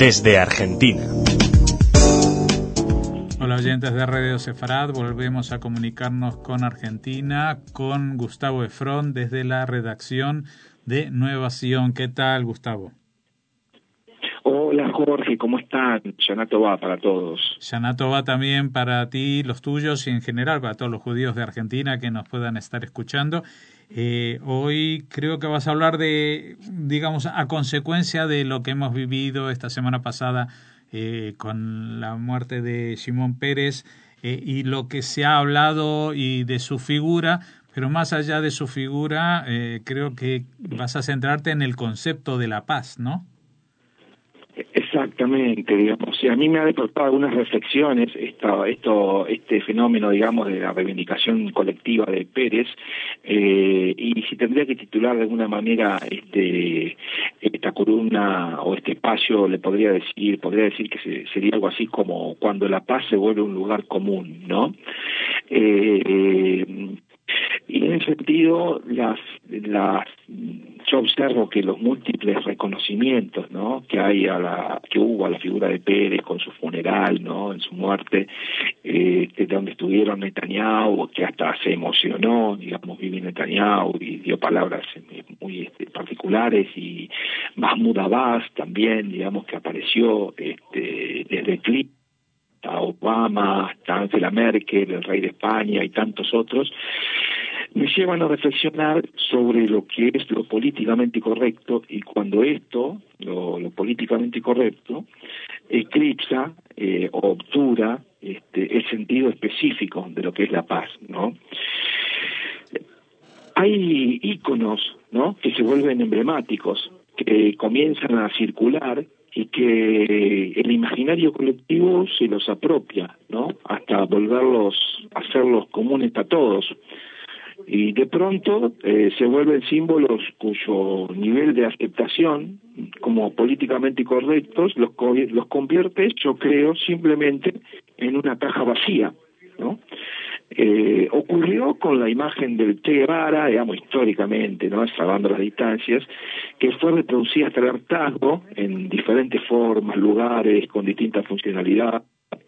desde Argentina. Hola oyentes de Radio Sefarad, volvemos a comunicarnos con Argentina, con Gustavo Efrón desde la redacción de Nueva Sion. ¿Qué tal, Gustavo? Hola Jorge, ¿cómo están? Shana Tova para todos. Shana Tova también para ti, los tuyos y en general para todos los judíos de Argentina que nos puedan estar escuchando. Hoy creo que vas a hablar de, digamos, a consecuencia de lo que hemos vivido esta semana pasada con la muerte de Shimon Peres y lo que se ha hablado y de su figura, pero más allá de su figura, creo que vas a centrarte en el concepto de la paz, ¿no? Exactamente, digamos, y a mí me ha despertado algunas reflexiones este fenómeno, digamos, de la reivindicación colectiva de Pérez, y si tendría que titular de alguna manera esta columna o este espacio, podría decir que sería algo así como cuando la paz se vuelve un lugar común, ¿no? Y en ese sentido, yo observo que los múltiples reconocimientos, ¿no?, que hubo a la figura de Pérez con su funeral, ¿no?, en su muerte, de donde estuvieron Netanyahu, que hasta se emocionó, digamos, Bibi Netanyahu, y dio palabras muy particulares, y Mahmoud Abbas también, digamos, que apareció desde Clip, a Obama, hasta Angela Merkel, el rey de España y tantos otros, me llevan a reflexionar sobre lo que es lo políticamente correcto, y cuando esto, lo políticamente correcto, eclipsa o obtura el sentido específico de lo que es la paz, ¿no? Hay íconos, ¿no?, que se vuelven emblemáticos, que comienzan a circular y que el imaginario colectivo se los apropia, ¿no?, hasta hacerlos comunes para todos. Y de pronto se vuelven símbolos cuyo nivel de aceptación como políticamente correctos los convierte, yo creo, simplemente en una caja vacía, ¿no? Ocurrió con la imagen del Che Guevara, digamos, históricamente, ¿no?, salvando las distancias, que fue reproducida hasta el hartazgo en diferentes formas, lugares, con distinta funcionalidad.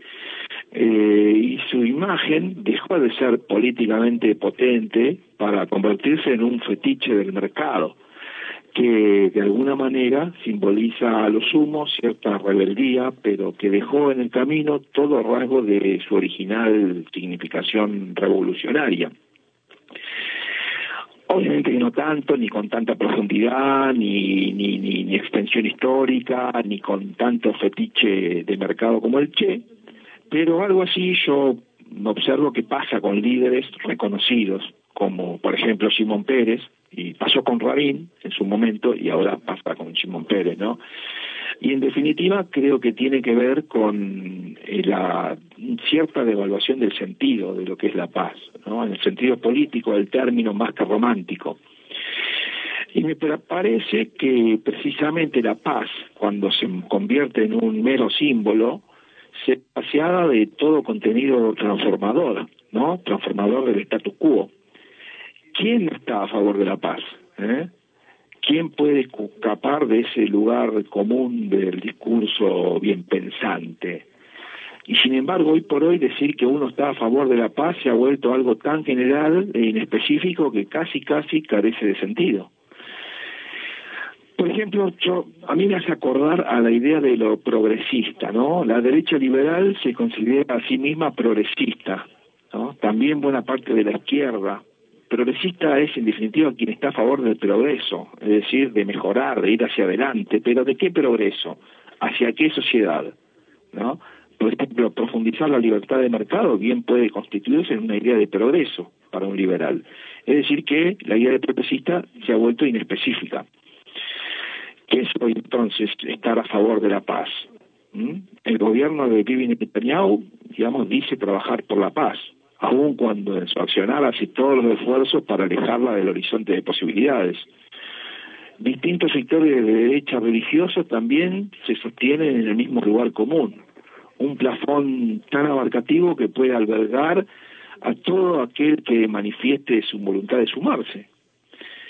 Y su imagen dejó de ser políticamente potente para convertirse en un fetiche del mercado, que de alguna manera simboliza a lo sumo cierta rebeldía, pero que dejó en el camino todo rasgo de su original significación revolucionaria. Obviamente que no tanto, ni con tanta profundidad, ni extensión histórica, ni con tanto fetiche de mercado como el Che, pero algo así yo observo que pasa con líderes reconocidos, como por ejemplo Shimon Peres, y pasó con Rabin en su momento, y ahora pasa con Shimon Peres, ¿no? Y en definitiva creo que tiene que ver con la cierta devaluación del sentido de lo que es la paz, ¿no?, en el sentido político del término más que romántico. Y me parece que precisamente la paz, cuando se convierte en un mero símbolo, se paseada de todo contenido transformador, ¿no?, transformador del status quo. ¿Quién está a favor de la paz? ¿Quién puede escapar de ese lugar común del discurso bien pensante? Y sin embargo, hoy por hoy decir que uno está a favor de la paz se ha vuelto algo tan general e inespecífico que casi carece de sentido. Por ejemplo, a mí me hace acordar a la idea de lo progresista, ¿no? La derecha liberal se considera a sí misma progresista, ¿no? También buena parte de la izquierda. Progresista es, en definitiva, quien está a favor del progreso, es decir, de mejorar, de ir hacia adelante. ¿Pero de qué progreso? ¿Hacia qué sociedad? ¿No? Por ejemplo, profundizar la libertad de mercado bien puede constituirse en una idea de progreso para un liberal. Es decir, que la idea de progresista se ha vuelto inespecífica. ¿Qué es hoy entonces estar a favor de la paz? El gobierno de Bibi Netanyahu, digamos, dice trabajar por la paz, aun cuando en su accionar hace todos los esfuerzos para alejarla del horizonte de posibilidades. Distintos sectores de derecha religiosa también se sostienen en el mismo lugar común, un plafón tan abarcativo que puede albergar a todo aquel que manifieste su voluntad de sumarse.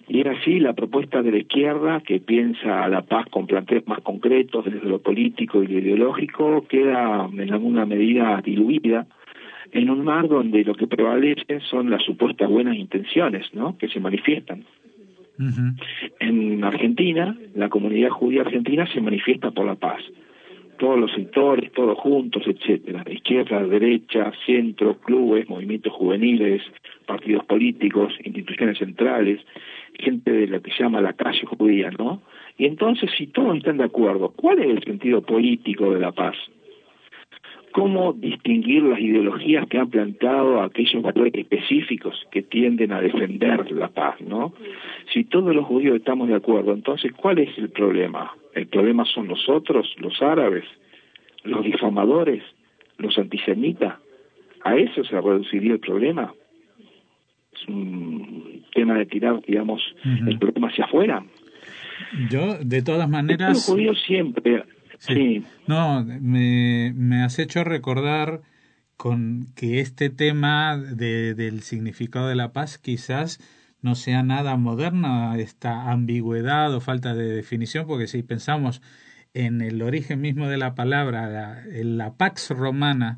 Y es así la propuesta de la izquierda, que piensa a la paz con planteos más concretos desde lo político y lo ideológico, queda en alguna medida diluida en un mar donde lo que prevalece son las supuestas buenas intenciones, ¿no?, que se manifiestan. Uh-huh. En Argentina, la comunidad judía argentina se manifiesta por la paz. Todos los sectores, todos juntos, etcétera. Izquierda, derecha, centro, clubes, movimientos juveniles, partidos políticos, instituciones centrales, gente de lo que se llama la calle judía, ¿no? Y entonces, si todos están de acuerdo, ¿cuál es el sentido político de la paz? ¿Cómo distinguir las ideologías que han planteado aquellos valores específicos que tienden a defender la paz, ¿no? Si todos los judíos estamos de acuerdo, entonces, ¿cuál es el problema? ¿El problema son nosotros, los árabes, los difamadores, los antisemitas? ¿A eso se reduciría el problema? Es un tema de tirar, digamos, el problema hacia afuera. Yo, de todas maneras... Los judíos siempre... Sí. No, me has hecho recordar con que este tema del significado de la paz quizás no sea nada moderna, esta ambigüedad o falta de definición, porque si pensamos en el origen mismo de la palabra, la Pax Romana,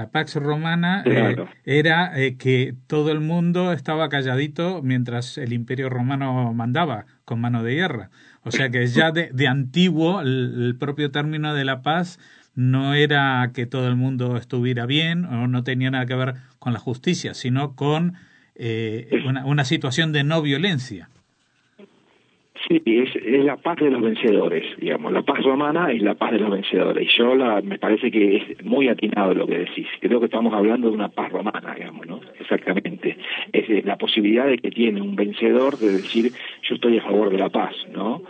claro, era que todo el mundo estaba calladito mientras el Imperio Romano mandaba con mano de guerra. O sea que ya de antiguo el propio término de la paz no era que todo el mundo estuviera bien o no tenía nada que ver con la justicia, sino con una situación de no violencia. Sí, es la paz de los vencedores, digamos. La paz romana es la paz de los vencedores. Y me parece que es muy atinado lo que decís. Creo que estamos hablando de una paz romana, digamos, ¿no? Exactamente. Es la posibilidad de que tiene un vencedor de decir, yo estoy a favor de la paz, ¿no?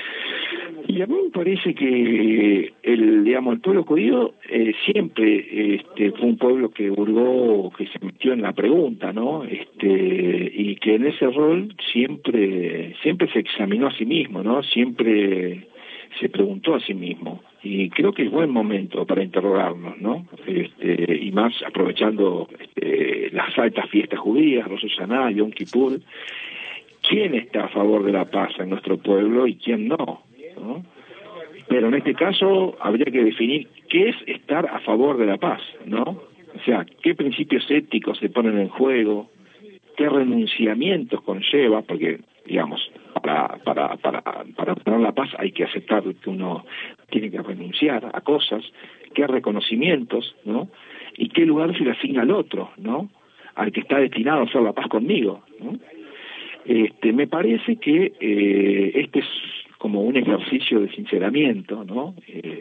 Y a mí me parece que el pueblo judío siempre fue un pueblo que hurgó, que se metió en la pregunta, ¿no? Y que en ese rol siempre se examinó a sí mismo, ¿no? Siempre se preguntó a sí mismo. Y creo que es buen momento para interrogarnos, ¿no? Y más aprovechando las altas fiestas judías, Rosh Hashanah, Yom Kippur. ¿Quién está a favor de la paz en nuestro pueblo y quién no? ¿No? Pero en este caso habría que definir qué es estar a favor de la paz, ¿no? O sea, qué principios éticos se ponen en juego, qué renunciamientos conlleva, porque, digamos, para obtener la paz hay que aceptar que uno tiene que renunciar a cosas, qué reconocimientos, ¿no? Y qué lugar se le asigna al otro, ¿no? Al que está destinado a hacer la paz conmigo, ¿no? Me parece que este es como un ejercicio de sinceramiento, ¿no?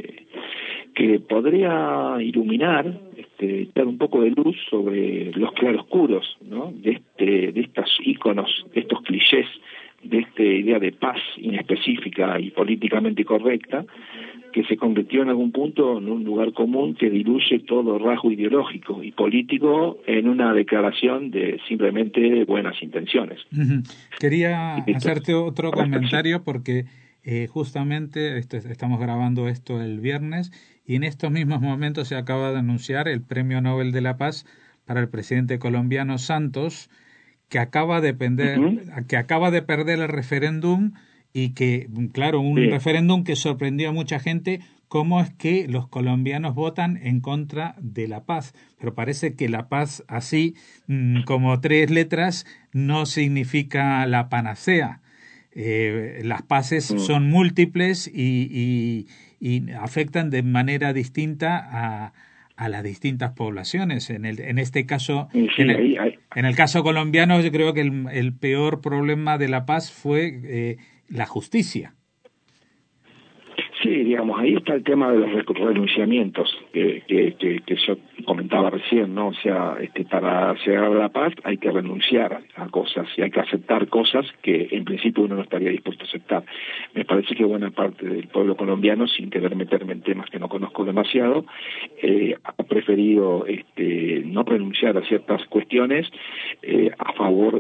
Que podría iluminar, dar un poco de luz sobre los claroscuros, ¿no? De estos íconos, de estos clichés, de esta idea de paz inespecífica y políticamente correcta, que se convirtió en algún punto en un lugar común que diluye todo rasgo ideológico y político en una declaración de simplemente buenas intenciones. Quería hacerte otro comentario porque justamente estamos grabando esto el viernes y en estos mismos momentos se acaba de anunciar el Premio Nobel de la Paz para el presidente colombiano Santos, que acaba de perder el referéndum y que, claro, un referéndum que sorprendió a mucha gente, cómo es que los colombianos votan en contra de la paz. Pero parece que la paz así, como 3 letras, no significa la panacea. Las paces son múltiples y afectan de manera distinta a las distintas poblaciones. En este caso, en el caso colombiano, yo creo que el peor problema de la paz fue la justicia. Sí, digamos, ahí está el tema de los renunciamientos que yo comentaba recién, ¿no? O sea, para llegar a la paz hay que renunciar a cosas y hay que aceptar cosas que en principio uno no estaría dispuesto a aceptar. Me parece que buena parte del pueblo colombiano, sin querer meterme en temas que no conozco demasiado, ha preferido no renunciar a ciertas cuestiones a favor,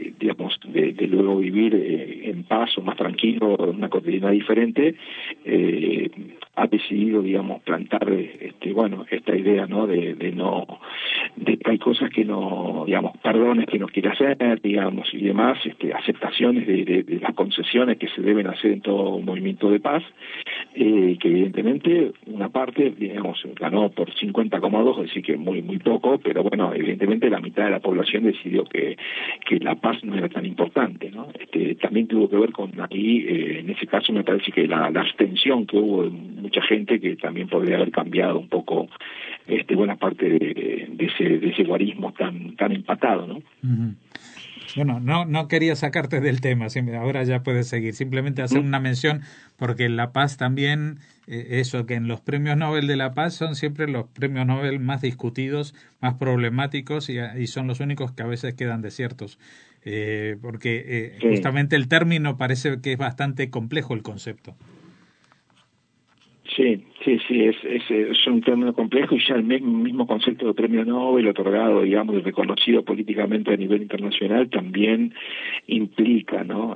de luego vivir en paz o más tranquilo, una cotidianidad diferente, ha decidido, digamos, plantar, esta idea, ¿no? De que hay cosas que no, digamos, perdones que no quiere hacer, digamos, y demás, aceptaciones de las concesiones que se deben hacer en todo movimiento de paz, que evidentemente una parte, digamos, ganó por 50,2, es decir, que muy poco, pero bueno, evidentemente la mitad de la población decidió que la paz no era tan importante, ¿no? También tuvo que ver con ahí, en ese caso me parece que la abstención que hubo de mucha gente, que también podría haber cambiado un poco buena parte de ese guarismo tan empatado, ¿no? Uh-huh. Bueno, no quería sacarte del tema, ahora ya puedes seguir. Simplemente hacer una mención, porque en La Paz también, eso, que en los premios Nobel de la Paz son siempre los premios Nobel más discutidos, más problemáticos, y son los únicos que a veces quedan desiertos. Porque sí. Justamente el término parece que es bastante complejo el concepto. Sí, es un término complejo, y ya el mismo concepto de premio Nobel otorgado, digamos, y reconocido políticamente a nivel internacional también implica, ¿no?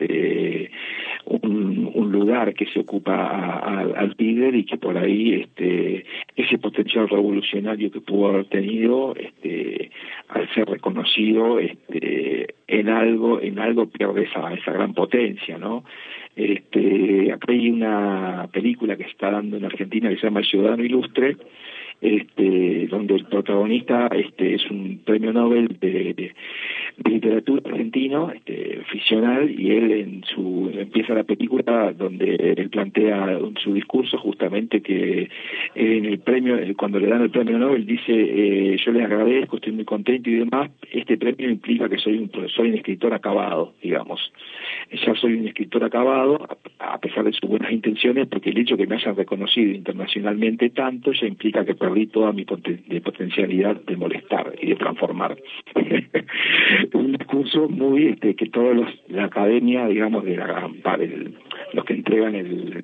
Un lugar que se ocupa al líder, y que por ahí ese potencial revolucionario que pudo haber tenido, al ser reconocido en algo pierde esa gran potencia, ¿no? Acá hay una película que se está dando en Argentina que se llama El Ciudadano Ilustre, donde el protagonista es un premio Nobel de literatura argentino, ficcional, y él empieza la película donde él plantea su discurso justamente que en el premio, cuando le dan el premio Nobel, dice, yo les agradezco, estoy muy contento y demás, este premio implica que soy un escritor acabado, digamos. Ya soy un escritor acabado, a pesar de sus buenas intenciones, porque el hecho de que me hayan reconocido internacionalmente tanto ya implica que perdí toda mi potencialidad de molestar y de transformar. Un discurso muy que todos la academia, digamos, de los que entregan el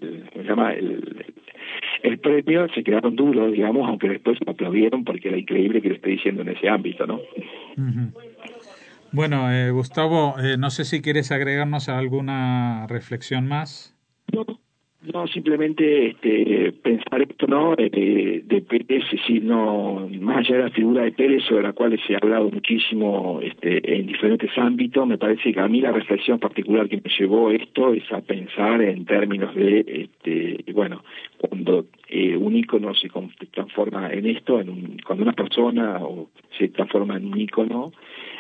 premio se quedaron duros, digamos, aunque después lo aplaudieron porque era increíble que lo esté diciendo en ese ámbito, ¿no? Uh-huh. Bueno, Gustavo, no sé si quieres agregarnos a alguna reflexión más. No, simplemente pensar esto, ¿no? De Pérez, es decir, no, más allá de la figura de Pérez, sobre la cual se ha hablado muchísimo en diferentes ámbitos, me parece que a mí la reflexión particular que me llevó esto es a pensar en términos de, cuando un ícono se transforma en esto, cuando una persona se transforma en un ícono,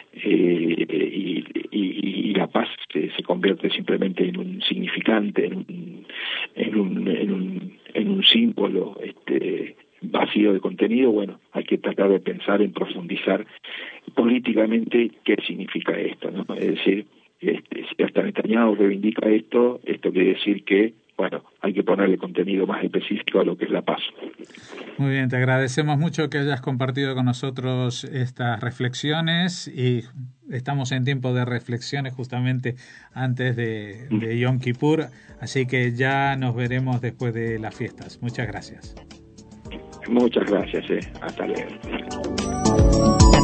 y la paz se convierte simplemente en un significante, en un símbolo vacío de contenido. Bueno, hay que tratar de pensar en profundizar políticamente qué significa esto, ¿no? Es decir, si hasta Netanyahu reivindica esto quiere decir que, bueno, hay que ponerle contenido más específico a lo que es la paz. Muy bien, te agradecemos mucho que hayas compartido con nosotros estas reflexiones, y estamos en tiempo de reflexiones justamente antes de Yom Kippur, así que ya nos veremos después de las fiestas. Muchas gracias. Muchas gracias, hasta luego.